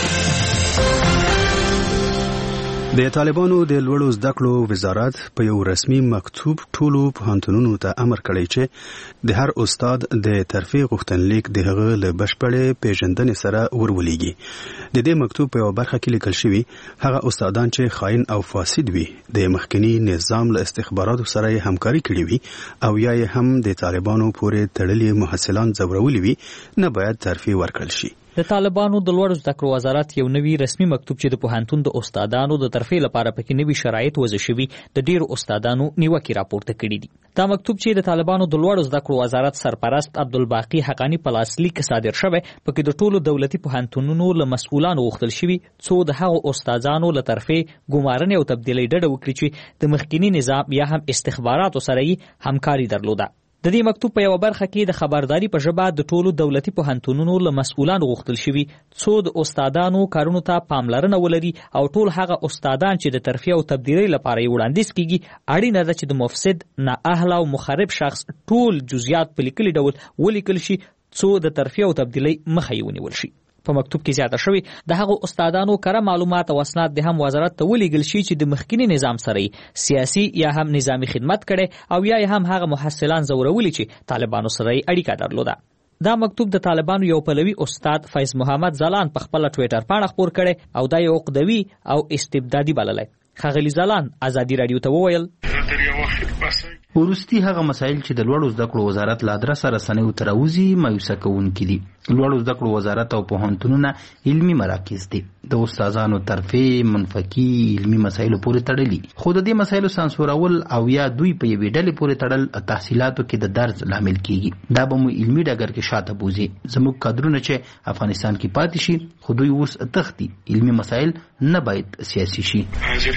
د طالبانو د لوړو زده کړو وزارت په یو رسمي مکتوب ټولو پوهنتونونو ته امر کړی چې د هر استاد د ترفیع غوښتنلیک د هغه له بشپړې پیژندنې سره ورولېږي. د دې مکتوب په یوه برخه کې لیکل شوي هغه استادان چې خاین او فاسد وي د مخکني نظام له استخباراتو سره یې همکاري کړې وي او یا یې هم د طالبانو پورې تړلي محصلان ځورولي وي نه باید ترفیع ورکړل شي. د طالبانو د لوړو زده کړو وزارت یو نوی رسمي مکتوب چې د پوهنتون د استادانو د ترفیع لپاره پکې نوي شرایط وضع شوي د ډیرو استادانو نیوکې راپورته کړي دي. دا مکتوب چې د طالبانو د لوړو زده کړو وزارت سرپرست عبدالباقي حقانی په لاسلیک صادر شوی، پکې د ټولو دولتي پوهنتونونو له مسؤلانو غوښتل شوي څو د هغو استادانو له ترفیع ګمارنې او تبدیلۍ ډډه وکړي چې د مخکینی نظام یا هم استخباراتو سره یې همکاري درلوده. د دې مکتوب په یو برخه کې د خبرداري په ژبه د ټولو دولتي پوهنتونونو له مسؤلانو غوښتل شوي څو د استادانو کارونو ته پاملرنه ولري او ټول هغه استادان چې د ترفیع او تبدیلۍ لپاره یې وړاندیز کیږي اړینه ده چې د مفسد، نااهله او مخرب شخص ټول جزئیات په لیکلي ډول ولیکل شي څو د ترفیع او تبدیلۍ مخه یې ونیول شي. په مکتوب کې زیاته شوی د هغو استادانو کره معلومات او اسناد د هم وزارت ته ولیږل شي چې د مخکینی نظام سره سیاسي یا هم نظامی خدمت کړي او یا هم هغه محصلان زورولي چې طالبانو سره اړیکه درلوده. دا مکتوب د طالبانو یو پلوي استاد فیض محمد زلان په خپل ټوئیټر باندې خپور کړي او دا یو عقدوي او استبدادي بللی. ښاغلي زلان ازادي رادیو ته وویل ورستی هغه مسایل چې د لوړو زده کړو وزارت له ادرسه رسنیو ته راوځي مایوسه کوونکي دي. لوړو زده کړو وزارت او پوهنتونونه علمي مراکز دي، د استادانو ترفیع منفقي علمي مسایلو پورې تړلي، خو د دې مسایلو سانسورول او یا دوی په یوې ډلې پورې تړل تحصیلاتو کې د درز لامل کیږي. دا به مو علمي ډګر کې شاته بوزي. زموږ کادرونه چې افغانستان کې پاتې شي خو دوی اوس تختی علمي مسایل نه باید سیاسي شي.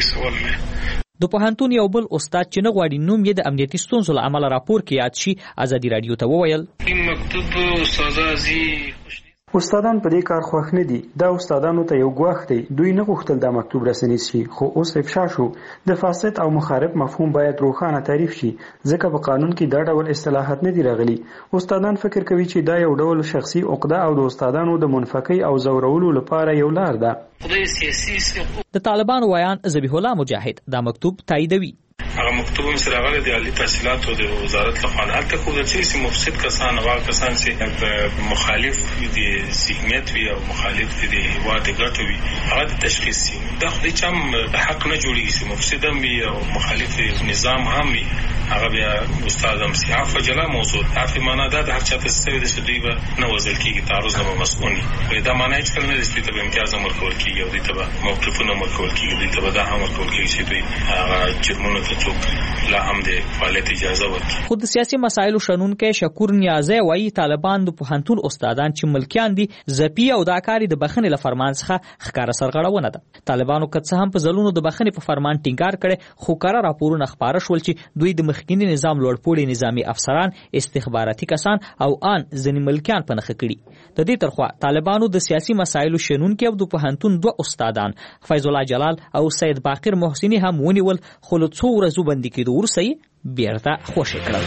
د پوهنتون یو بل استاد چې نه غواړي نوم یې د امنیتي ستونزو له امله راپور کې یاد شي ازادي رادیو ته وویل این مکتوب استادازي استادان په دې کار خوښ نه دي. دا استادانو ته یو ګواښ دی. دوی نه غوښتل دا مکتوب رسنیز شي خو اوس افشا شو. د فاسد او مخالف مفهوم باید روښانه تعریف شي ځکه په قانون کې دا ډول اصطلاحات نه دي راغلي. استادان فکر کوي چې دا یو ډول شخصي عقده او د استادانو د منفقي او زورولو لپاره یو لار ده. د طالبانو ویان ذبیح الله مجاهد دا مکتوب تاییدوي. هغه مکتوب هم سره راغلی د عالی تحصیلاتو د وزارت لخوا نه هلته ښودل شوي چې مفسد کسان هغه کسان چې مخالف د ذهنیت وي او مخالف د هېواد د ګټو وي هغه د تشخیص شي. دا خو د چا هم حق نه جوړېږي چې مفسد هم وي او مخالف نظام هم وي هغه بیا استاد هم سي. عفو جلا موضوع عفو معنا دا د هر چا ته څه وي چې دوی به نه وژل کېږي، تعرض نه به مسؤول وي. دا معنا هېڅکله نه ده چې دوی ته به امتیاز هم ورکول کېږي او دوی ته به موقفونه هم ورکول کېږي، دوی ته به دا هم ورکول کېږي چې دوی هغه جرمونو ته لا هم د فعالیت اجازه ورکړي. خو د سیاسي مسایلو شنونکي شکور نیازی وایي طالبان د پوهنتون استادان چې ملکیان دي زپي او دا کاری د بخښنې له فرمان څخه ښکاره سرغړونه ده. طالبانو که څه هم په ځلونو د بخښنې په فرمان ټینګار کړی خو کره راپورونه خپاره شول چې دوی د مخکینی نظام لوړپوړي نظامي افسران، استخباراتي کسان او ان ځینې ملکیان په نښه کړي. د دې ترخوا طالبانو د سیاسي مسایلو شنونکي او د پوهنتون دوه استادان فیض الله جلال او سید باقر محسنی هم ونیول خو له څو ورځو بندي کېدو وروسته یې بیرته خوشې کړل.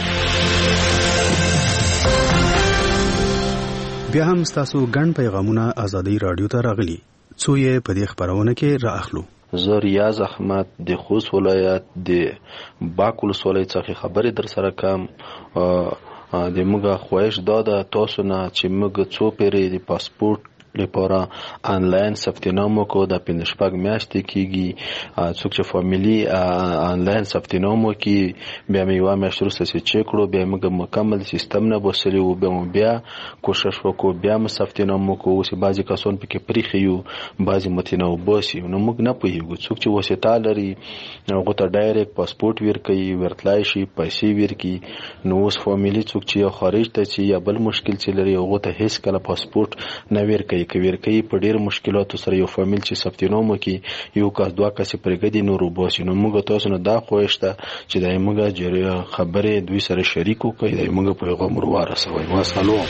بیا هم ستاسو ګڼ پیغامونه ازادي رادیو ته راغلي څو یې په دې خبرونه کې را اخلو. زه ریاض احمد د خوست ولایت د باک ولسوالۍ څخه خبرې در سره کوم. د موږ خواهش دا ده تاسو نه چې موږ څو پیرې د پاسپورت لپاره آنلاین ثبت نام وکړو. د پنځه شپږ میاشتې کېږي. څوک چې فامیلي آنلاین ثبت نام وکړي بیا مې یوه میاشت وروسته چې چک کړو بیا موږ مکمل سیستم نه بوسلي وو بیا مو بیا کوشش وکړو بیا مو ثبت نام وکړو. اوس بعضې کسان پکې پریښي یو بعضې متې نه وباسي نو موږ نه پوهېږو. څوک چې واسطه لري هغو ته ډایرکټ پاسپورټ ورکوي ورتلای شي پیسې ورکړي. نو اوس فامیلي څوک چې یا خارج ته چې یا بل مشکل چې لري هغو ته هېڅ کله پاسپورټ نه ورکوي. کوي کوي په ډیر مشکلاتو سره یو فامیل چې ثبت نام وکړي یو کس دوه کس پرېږدي نور وباسي. نو موږ تاسو نه دا خواهش ده چې د موږ خبرې دوی سره شریک وکړي د موږ پیغام ور ورسوي. وسلام.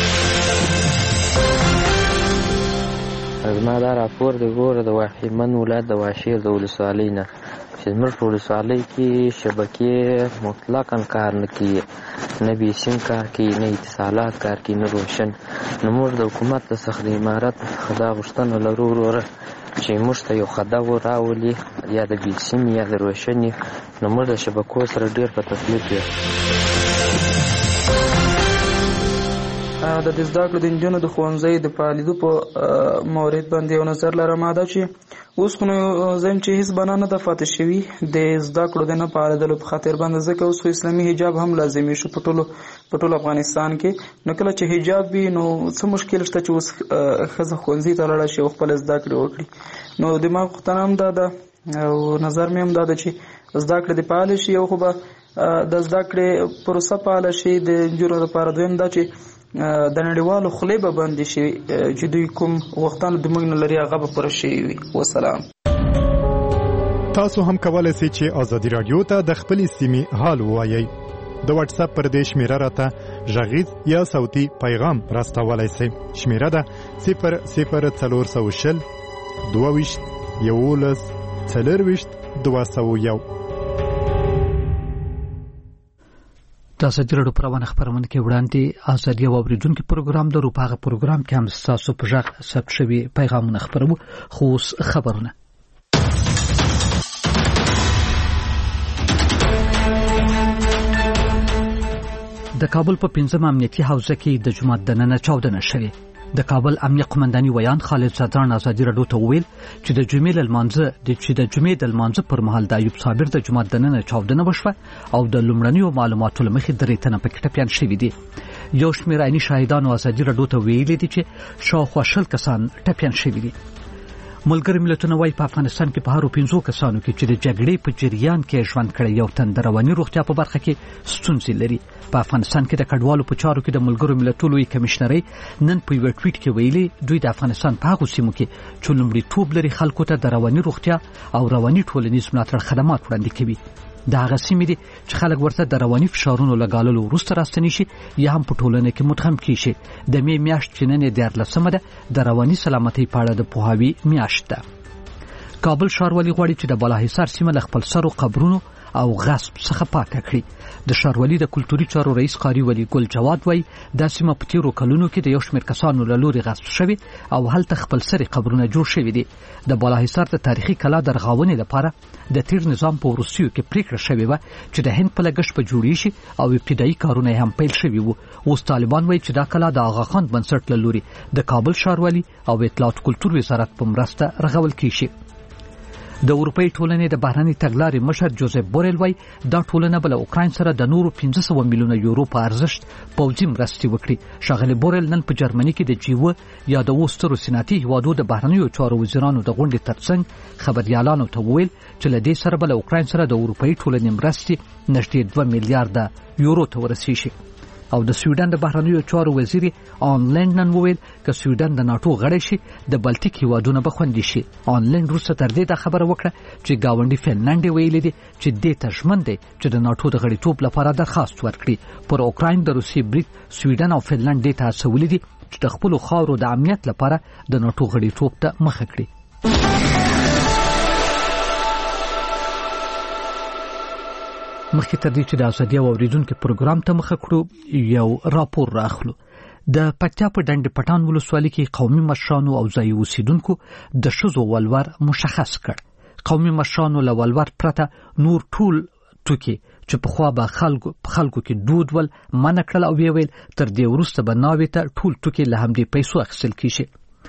زما دا راپور د ګوره د واحمن ولایت د واشیر د ولسوالۍ نه چې زموږ په ولسوالۍ کې شبکې مطلقاً کار نه کوي، نه بیسیم کار کوي، نه اتصالات کار کوي، نه روشن. نو موږ د حکومت څخه د امارت څخه دا غوښتنه لرو وروره چې موږ ته یو خده راولي یا د بیسیم یا د روشنې. نو موږ د شبکو سره ډېر په تکلیف یو. د دې زده کړو د نجونو د ښوونځي د فعالیدو په مورد باندې یو نظر لرم دا چې اوس خو نو زم چې هیڅ بنا نه د فاتح شوي د زده کړو د نه فعالیدلو په خاطر باندې ځکه اوس خو اسلامي حجاب هم لازمي شو په ټولو په ټول افغانستان کې. نو کله چې حجاب وي نو څه مشکل شته چې اوس ښځه ښوونځي ته لاړه شي او خپل زده کړې وکړي. نو دماغ غوښتنه هم دا ده او نظر مې هم دا ده چې زده کړې دې فعاله شي او خو به د زده کړې پروسه فعاله شي د نجونو لپاره. دویم دا چې د نړیوالو خولې به بندې شي چې دوی کوم وختانو د موږ نه لري هغه به پوره شوي وي. وسلام. تاسو هم کولای شئ چې ازادي رادیو ته د خپلې سیمې حال ووایئ. د واتس اپ پر دې شمیره راته غږیز یا صوتي پیغام راستولای شئ. شمیره ده صفر صفر څلور سوه شل دوه ویشت یولس څلور ویشت دوه سوه یو. د ازادي راډیو پروانه خبرونه کې وړاندې ازادي او اوریدونکو پروګرام د روپاغه پروګرام کې هم تاسو په ځخ ثبت شوی پیغامونه خبرو. خو خبرونه د کابل په پنځم امنیتي حوزه کې د جمعه د نن چاودنه شوه. د کابل امنیه قومنداني ویان خالد زادران ازادي راډیو ته ویل چې د جمعې لمانځه د چې د جمعې د لمانځه پر مهال د ایوب صابر د جمعه د نن چاودنه وشوه او د لومړنیو معلوماتو لمخې درې تنه پکې ټپيان شوي دي. یو شمېر عیني شاهدانو ازادي راډیو ته ویلي دي چې شاوخوا شل کسان ټپيان شوي دي. ملګری ملتونه وايي په افغانستان کې په هرو پنځو کسانو کې چې د جګړې په جریان کې ژوند کړی یو تن د رواني روغتیا په برخه کې ستونزې لري. په افغانستان کې د کډوالو په چارو کې د ملګرو ملتونو لوی کمشنري نن په یو ټویټ کې ویلي دوی د افغانستان په هغو سیمو کې چې لومړیتوب لري خلکو ته د رواني روغتیا او رواني ټولنیز ملاتړ خدمات وړاندې کوي. دا هغه سیمې دي چې خلک ورته د رواني فشارونو لګاللو وروسته راستنی شي یا هم په ټولنه کې مدغم کیشي. د می میاشت چې نن دیارلسمه ده د رواني سلامتۍ په اړه د پوهاوي میاشت ده. کابل ښاروالي غواړي چې د بالاحصار سیمه له خپل سرو قبرونو او غصب څخه پاکه کړي. د ښاروالي د کلتوري چارو رئیس قاری ولی ګل جواد وایي دا سیمه په تیرو کلونو کې د یو شمېر کسانو له لوري غصب شوي او هلته خپل سري قبرونه جوړ شوي دي. د بالاحصار د تاریخي کلا د رغونې لپاره د تیر نظام په وروستیو کې پریکړه شوې وه چې د هند په لګښت به جوړې شي او ابتدایي کارونه هم پیل شوي وو. اوس طالبان وایي چې دا کلا د آغا خان بنسټ له لوري د کابل ښاروالي او اطلاعات کلتور وزارت په مرسته رغول کیږي. د اروپאי ټولنې د بهرني تګلارې مشر جوزف بورل وایي دا ټولنه بل اوکراین سره د نورو پنځه سوه میلیونه یورو په ارزښت پوځي مرستې وکړي. ښاغلي بورل نن په جرمني کې د جیو یا د وسترو سناتي هیوادو د بهرنیو چارو وزیرانو د غونډې ترڅنګ خبريالانو ته وویل چې له دې سره بل اوکراین سره د اروپאי ټولنې مرستې نږدې دوه میلیارډه یورو ته ورسیږي. او د سویډن د بهرنیو چارو وزیر آنلاین نن وویل چې سویډن د ناتو غړی شي د بلټیک هیوادونو به خوندي شي. آنلاین روسه تر دې د خبره وکړه چې گاونډي فنلنډ ویلي دي چې دې ته ژمن دي چې د ناتو د غړیتوب لپاره درخواست ورکړي. پر اوکراین د روسي بریټ سویډن او فنلنډ دې ته هڅولي دي چې د خپل خاورو د امنیت لپاره د ناتو غړیتوب ته مخه کړي. مخکې تر دې چې د ازادي او اوریدونکو پروګرام ته مخه کړو یو راپور راخلو. د پکتیا په ډنډ پټان ولسوالۍ کې قومي مشرانو او ځایي اوسیدونکو د ښځو ولور مشخص کړ. قومي مشرانو له ولور پرته نور ټول توکي چې په خوا به خلکو خلکو کې دود ول منع کړل او ویل تر دې وروسته به ناوې ته ټول توکي له همدې پیسو اخیستل کیږي.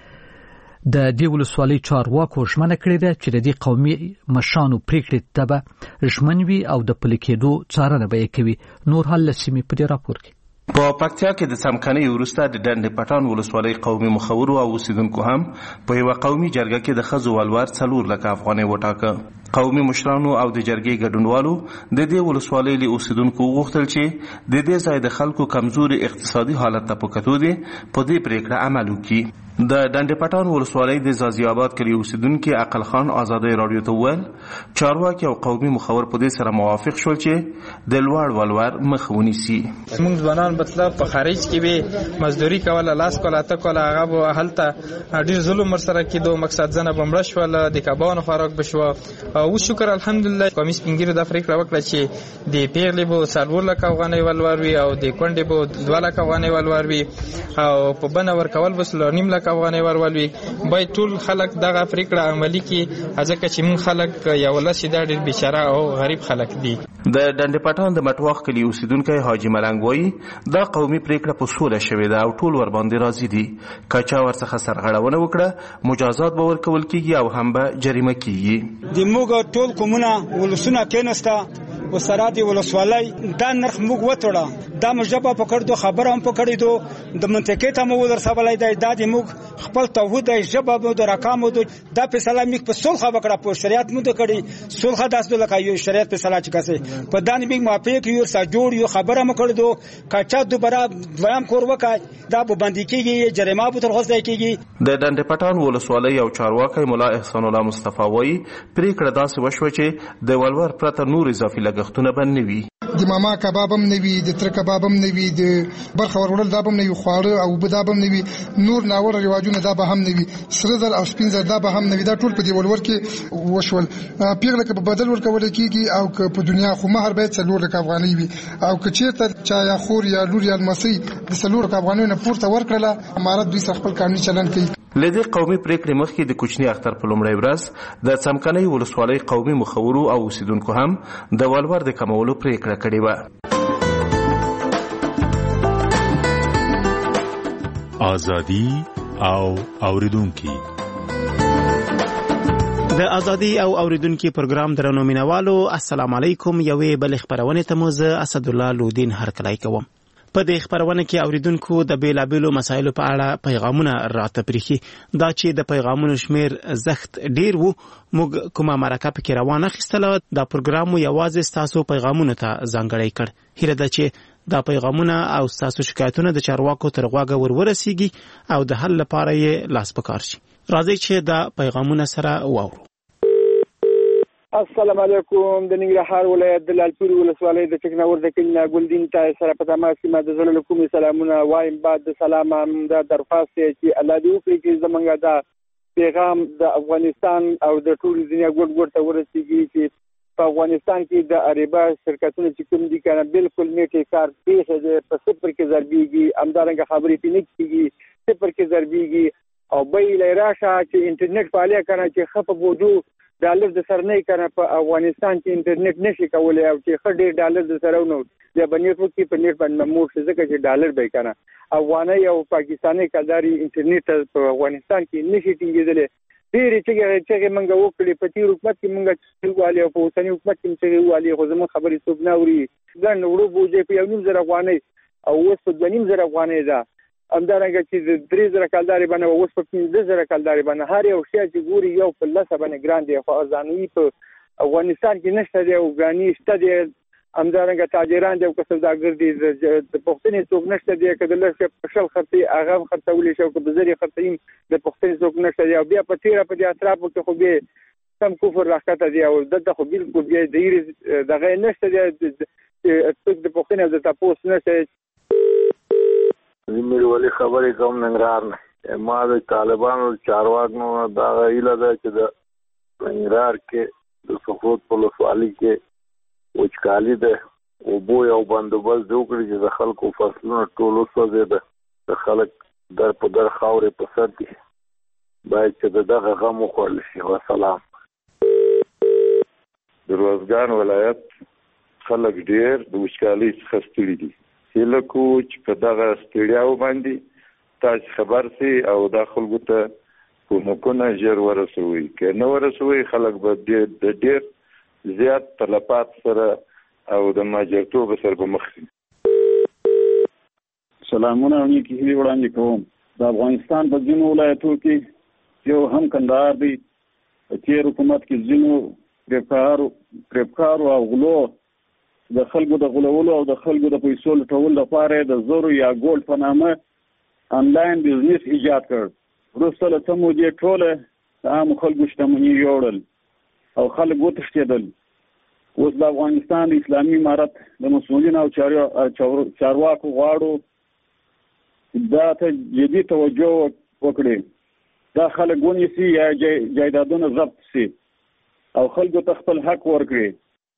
د دې ولسوالۍ چارواکو ژمنه کړې ده چې د دې قومي مشرانو پریکړې ته به ژمن وي او د پلي کېدو څارنه به یې کوي. نور حال له سیمې په دې راپور کې. په پکتیا کې د څمکنۍ وروسته د ډنډ پټان ولسوالۍ قومي مخورو او اوسیدونکو هم په یوه قومي جرګه کې د ښځو ولور څلور لکه افغانۍ وټاکه. قومي مشرانو او د جرګې ګډونوالو د دې ولسوالۍ له اوسیدونکو وغوښتل چې د دې ځای د خلکو کمزوري اقتصادي حالت ته په کتو دي په دې پریکړه عمل وکړي. د ډنډ پټان ولسوالۍ د زازي آباد کلي اوسیدونکي عقل خان ازادي رادیو ته وویل چارواکي او قومي مخور په دې سره موافق شول چې د لوړ ولور مخه ونیسي. موږ ځوانان مطلب په خارج کې به مزدوري کوله لاس کوله اته کوله هغه به هلته ډیر ظلم ورسره کېدو. مقصد ځنه بمړه شول د کبانو خوراک بشو او شکر الحمدلله قومي سپینګیرو د پریکړه وکړه چې د پیغلې به څلور لک افغانۍ ولور وي او د کونډې به دوه لک افغانۍ ولور وي او په بنه ورکول بس نیم لک افغانۍ ورولوي. باید ټول خلک دغه پریکړه عملي کړي ځکه چې موږ خلک یو لس دا ډېر بیچاره او غریب خلک دي. د ډنډ پټان د مټواخ کلي اوسیدونکی حاجي ملنګ وایي دا قومي پریکړه په سوله شوې ده او ټول ورباندې راضي دي. که چا ورڅخه سرغړونه وکړه مجازات به ورکول کېږي او هم به جریمه کېږي. د موږ ټول قومونه ولسونه کېناسته و سره د ولسوالۍ دا نرخ موږ وتړه دا مجبه پکړدو خبره هم پکړیدو د منطقې ته مو ورسولای دی دا د موږ خپل توحید ژبه مو د رقم مو د فیصله موږ په صلح وکړه په شریعت مو د کړي صلح داس د لکه یو شریعت فیصله چې کسه په دانه موږ موافق یو سره جوړ یو خبره مو کړدو کچا دوباره دویم کور وکای دا به باندې کېږي جریمه به تر غوښتل کېږي. د ډنډ پټان ولسوالۍ او چارواکي مولا احسان الله مصطفی وایي پریکړه داسې وشوه چې د ولور پرته نور اضافي لګښت لګښتونه به نه وي. د ماما کباب هم نه وي، د تر کباب هم نه وي، د برخه ورولل دا به هم نه وي، خواړه او به دا به هم نه وي، نور ناوړه رواجونه دا به هم نه وي، سره زر او سپین زر دا به هم نه وي. دا ټول په دې ولور کې وشول. پیغله که په بدل ورکول کېږي او که په دنیا خو مهر باید څلور لکه افغانۍ وي، او که چېرته چا یا خور یا لور یا لمسۍ د څلور لکه افغانیو نه پورته ورکړله، امارت دوی سره خپل قانوني چلند کوي. له دې قومي پریکړې مخکې د کوچني اختر په لومړۍ ورځ د څمکنۍ ولسوالۍ قومي مخورو او اوسیدونکو هم د ولور د کمولو پریکړه کړې وه. ازادي او اوریدونکي د ازادي او اوریدونکي پروګرام درنو مینوالو، السلام علیکم. یوې بل خبرونه ته مو زه اسد الله لودین هرکلی کوم. په دې خبرونه کې اوریدونکو د بیلابیلو مسایلو په اړه پیغامونه راته پریخي. دا چې د پیغامونو شمیر زخت ډیر وو، موږ کومه مرکه پکې روانه خستله، دا پروګرام یوازې تاسو پیغامونو ته ځانګړی کړ. هیله ده چې دا پیغامونه او تاسو شکایتونه د چارواکو تر غوږه ورورسیږي او د حل لپاره یې لاس پکار شي. راځئ چې دا پیغامونه سره واورو. السلام علیکم. د ننګرهار ولایت د لالپورې ولسوالۍ د ټکناور د کلي ګلدین ته سره په تماس کې ما د زړه له کومې سلامونه وایم. بعد د سلام دا درخواست دی چې الله دې وکړي چې زمونږ دا پیغام د افغانستان او د ټول دنیا ګوټ ګوټ ته ورسیږي چې په افغانستان کې د اریبا شرکتونه چې کوم دي کنه بالکل نیټه کار پیښه ده، په صفر کې ضربېږي، همدارنګه خبرې پې نه کېږي، صفر کې ضربېږي. او بل راشه چې انټرنیټ فعالیت کنه چې خپ بوجو ډالر د سر نه کنه په افغانستان کې انټرنیټ نشي کولای، او چې خډې ډالر د سره نو د بنیت وکي په نیټ باندې مور څه ځکه چې ډالر به کنه افغاني او پاکستاني کلداري انټرنیټ په افغانستان کې نشي ټینګېدل. ډېر چې چې موږ وکړي په تیر حکومت کې موږ والي او په اوسنی حکومت کې چې والي خو زموږ خبرې څوک نه اوري. ځان وړو بوجي په یو نیم زره افغاني او اوس په دوه نیم زره افغاني ده، همدارنګه چې درې زره کلداري باندې اوس په پنځه زره کلداري باندې هر یو شی چې ګوري یو په لسه باندې ګران دی، خو ارزانوي په افغانستان کې نشته دی او ګراني شته دی. همدارنګه تاجران دی او که سوداګر دي د پښتنې څوک نشته دی، که د لږ په شل خرڅي هغه هم خرڅولی شي او که د زرې خرڅوي د پښتنې څوک نشته دی. او بیا په تېره په دې اطرافو کې خو بیا سم کفر راښکته دی او دلته خو بالکل بیا د هیرې دغه نشته دی، څوک د پښتنې او د تپوس نشته دی. زمیر ولی خبرې کوم ننګرهار نه. ما د طالبانو چارواکو دا هیله ده چې د ننګرهار کې د سخوت په ولسوالۍ کې وچکالي ده، اوبو یو بندوبست وکړي چې د خلکو فصلونه ټول وسوځېده، د خلک در په در خاورې په سر دي، باید چې د دغه غم وخوړل شي. وسلام. د روزګان ولایت خلک ډېر د وچکالۍ څخه ستړي دي. هیله کو چې په دغه ستړیاو باندې تاسو خبر سي او دا خلکو ته کومکونه ژر ورسوي، که نه ورسوي خلک به د ډېر زیات تلفات سره او د ماجرتوب سره به مخ شي. سلامونه او نیکې هیلې وړاندې کوم. د افغانستان په ځینو ولایتو کې یو هم کندهار دی، په تېر حکومت کې ځینو پریبکارو او غلو د خلکو د غلولو او د خلکو د پیسو لټولو لپاره د زورو یا ګولډ په نامه انلاین بزنس ایجاد کړ. وروسته له څه مودې ټوله د عامو خلکو شتمني یوړل او خلک وتښتېدل. اوس د افغانستان د اسلامي امارت د مسؤلین او چارواکو غواړو دا ته جدي توجه وکړي، دا خلک ونیسي یا جایدادونه ضبط سي او خلکو ته خپل حق ورکړي.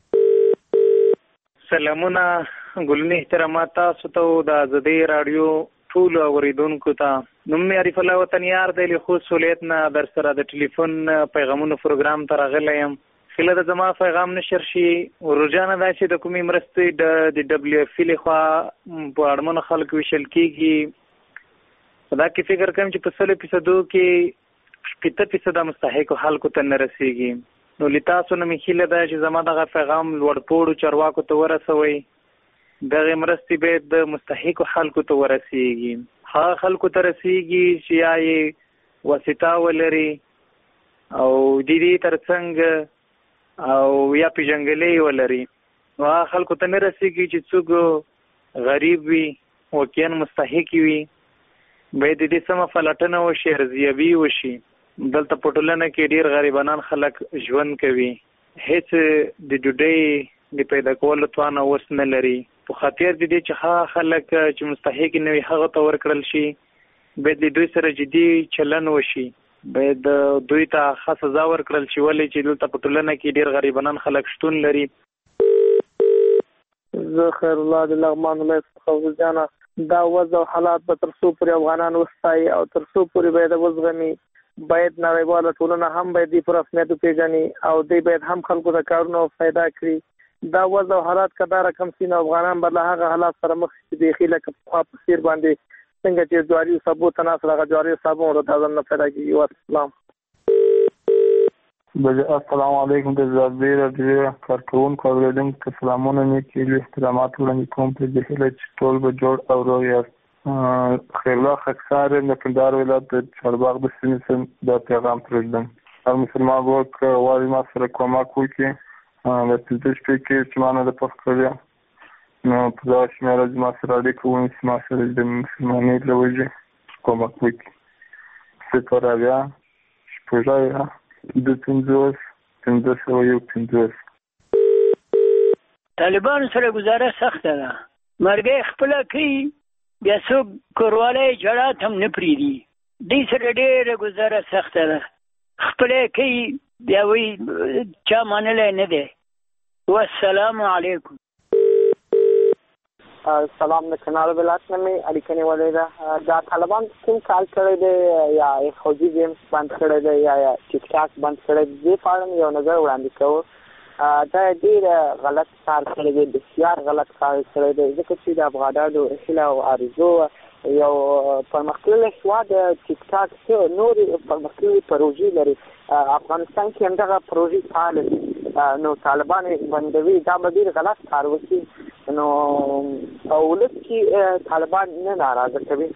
سلامونه ګلنی احترامات تاسو ته د ازادي رادیو ټول اوریدونکو ته. نوم مې عارف الله وطنیار دی له خوست ولایت نه در سره د ټلیفون پیغامونو پروګرام ته راغلی یم. خله د زما پیغام نشر شي ورجانه دا چې د کومې مرستې د د دبلیو اف له خوا په اړمنو خلکو ویشل کېږي. دا کې فکر کوم چې په سلو فیصدو کې شپېته فیصده مستحقو خلکو ته نه رسېږي. نو لتاسو نه مې هیله ده چې زما دغه پیغام لوړپوړو چارواکو ته ورسوئ. دغه مرستې باید د مستحقو خلکو ته ورسیږي، هغه خلکو ته رسیږي چې یا یې واسطه ولري او د دې ترڅنګ او یا پیژنګلې ولري. نو هغه خلکو ته نه رسیږي چې څوک غریب وي، واقعا مستحق وي. باید د دې سمه فلټنه وشي، ارزیابي وشي. دلته په ټولنه کې ډېر غریبانان خلک ژوند کوي، هیڅ د ډوډۍ د پیدا کولو توان اوس نه لري. په خاطر د دې چې ها خلک چې مستحق نه وي هغه ته ورکړل شي، باید د دوی سره جدي چلن وشي، باید دوی ته ښه سزا ورکړل شي، ولې چې دلته په ټولنه کې ډېر غریبانان خلک شتون لري. زه خیر الله د لغمان ولایت څخه وزجانه. دا وضع او حالات به تر څو پورې افغانان وستایي او تر څو پورې باید وزغمي، باید نړیواله ټولنه هم باید دې پر اهمیت وپېژني او دوی باید هم خلکو ته کارونه پیدا کړي. دا وضع او حالات که دا رقم سي نو افغانان به له هغه حالات سره مخ شي بیخي لکه پخوا په څېر باندې څنګه چې جواري صابو ته ناست هغه جواري صابو ورته نه پیدا کېږي. والسلام. السلام علیکم. د زابې راډیو کارکوونکو اورېدونکو ته سلامونه مې کیلي احترامات وړاندې کوم په دې هیله چې ټول به جوړ او روغ یاست. خیر الله خاکسار د کندهار ولایت د چارباغ د سیمې څخه دا پیغام پرېږدم. هر مسلمان ورور که غواړي ما سره کومک وکړي د پنځه شپې کې چې ما نه ده پخ کړې نو په دغه شمېره چې ما سره اړیکه ونیسي، ما سره د مسلمانۍ له وجې کومک وکړي. صفر اویا شپږ اویا د پنځوس پنځه سوه یو پنځوس. طالبانو سره ګزاره سخته ده، مرګۍ خپله کوي، بیا څوک کوروالی جړات هم نه پرېږدي. دوی سره ډېره ګزاره سخته ده، خپله کوي بیا وایي چا منلی نه دی. والسلام علیکم. سلام. د کنړ ولایت نه مې اړیکه نیولې ده. دا طالبان کوم کار کړی دی یا فوجي گیمز بند کړی دی یا ټیک ټاک بند کړی دی، دې په اړه یو نظر وړاندې کوو. دا ډېر غلط کار کړی دی، بسیار غلط کار کړی دی، ځکه چې د افغانانو هیله او آرزو یو پرمختللی هېواد ټیک ټاک نورې پرمختللې پروژې لري. افغانستان کې همدغه پروژې فعاله دي، نو طالبان یې بندوي، دا به ډېر غلط کار وکړي، نو ولس کې طالبان نه ناراضه کوي.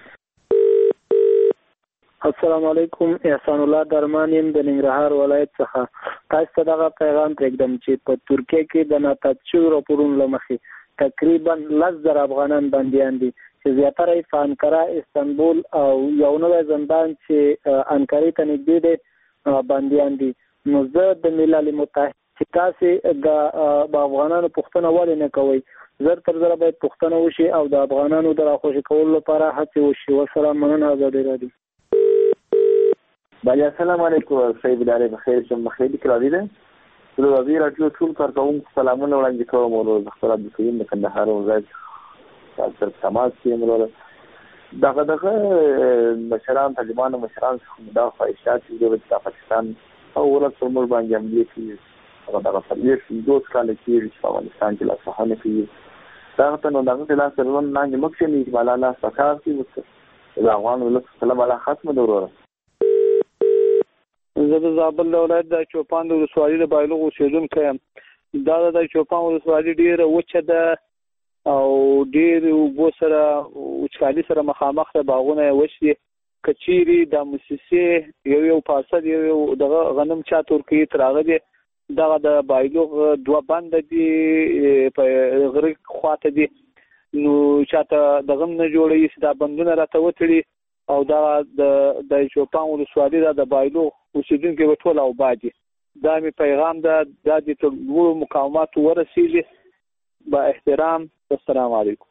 السلام علیکم. احسان الله درمان یم د ننګرهار ولایت څخه. تاسو ته دغه پیغام پرېږدم چې په ترکیه کې د ناتات شویو راپورونو له مخې تقریبا لس زره افغانان بندیان دي چې زیاتره یې په انکره، استانبول او یو نوی زندان چې انکرې ته نږدې دی بندیان دي. نو زه د ملل متحد چې تاسې د افغانانو پوښتنه ولې نه کوئ؟ زر تر زره باید پوښتنه وشي او د افغانانو د راخوشي کولو لپاره هڅې وشي. والسلام. مننه. ازادي راډیو. بله السلام علیکم. صحیح بلاره بخیر شم. بخیر کرادی ده د ازادي راډیو ټول کارکوونکو سلامونه وړاندې کوم. ورور اختر عبدالکریم د کندهار ولایت سره تماس کې ورور دغه دغه مشران طالبانو مشران څخه دا خواهشات دي چې پاکستان او ولایت پر موږ باندې عملي کوي. هغه دغه پرېږدي دوه کاله کېږي چې په افغانستان کې لاسوهنه کوي. دغه ته نو دغه د لاس سرون نانګې مخکې نه چې بالا لاس پکار کوي د افغان ولس سره بالا ختمه ده وروره. زه د زابل ولایت د چوپان د ولسوالۍ د بایلوغ اوسېدونکی یم. دا د چوپان ولسوالۍ ډېره وچه ده او ډېر اوبو سره وچکالي سره مخامخ ده، باغونه یې وچ دي. که چیرې د موسسې یو یو پارسل یو یو دغه غنم چا تور کوي تر هغه دی دغه د بایلوغ دوه بنده دي په غره خواته دي، نو چاته دغه هم نه جوړوي چې دا بندونه راته وتړي او دا د چوپان ولسوالۍ دا د بایلوغ اوسېدونکي به ټول اوباد دي. دا مې پیغام ده، دا د تر لوړو مقاماتو ورسېږي. با احترام. السلام علیکم.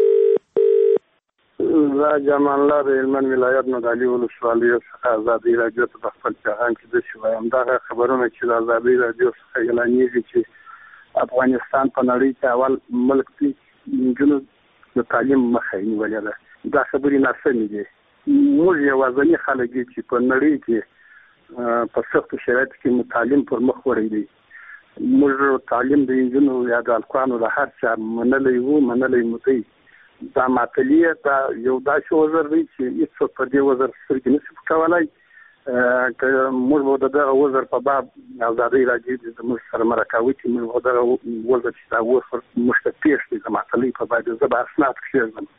زه جمال الله د هلمند ولایت نه د علي ولسوالۍ څخه ازادي راډیو ته په خپل پیغام کې داسې وایم. دغه خبرونه چې د ازادي راډیو څخه اعلانېږي چې افغانستان په نړۍ کې اول ملک دی نجونو د تعلیم مخه یې نیولې ده، دا خبرې ناسمې دي. موږ یوازیني خلک دي چې په نړۍ کې په سختو شرایطو کې متعلم پر مخ وړی دی. موږ تعلیم د نجونو یا د هلکانو د هر چا منلی وو، منلی مو دی. دا معطلیه دا یو داسې وزر دی چې هېڅوک په دې وزر سترګې نشي پټولی. که موږ به د دغه وزر په باب ازادۍ راډیو دې زموږ سره مرکه وکړي، موږ به دغه وزر چې دا وزر موږ ته پېښ دی د معطلۍ په باب زه به اسناد کښېږدم.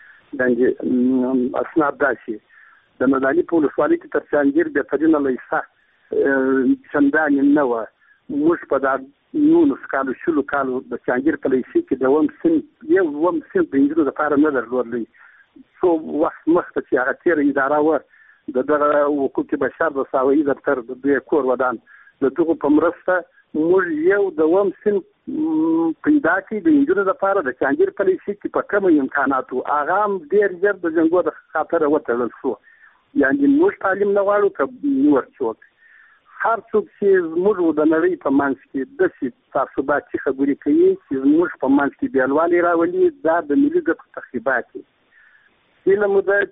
اسناد داسې د مدني په ولسوالۍ کې تر چانګیر بهترینه لیسه چندانې نه وه. موږ په دا نولس کالو شلو کالو د چانګیر په لیسې کې د اووم صنف یو اووم صنف د نجونو دپاره نه درلودلی. څو وخت مخکې چې هغه تېره اداره وه د دغه حقوق بشر د ساوایي دفتر د دوی کور ودان د دغو په مرسته موږ یو د اووم صنف پیدا کړي د انجونو لپاره د چانجیر پالیسي کې په کومو امکاناتو هغه هم ډېر ژر د جنګو د خاطره وتړل شو. یعنې موږ تعلیم نه غواړو که نور څوک. هر څوک چې زموږ د نړۍ په منځ کې داسې تعصباتي خبرې کوي چې زموږ په منځ کې بېلوالی راولي، دا د ملي ګټو تخریبات دي. هیله مو ده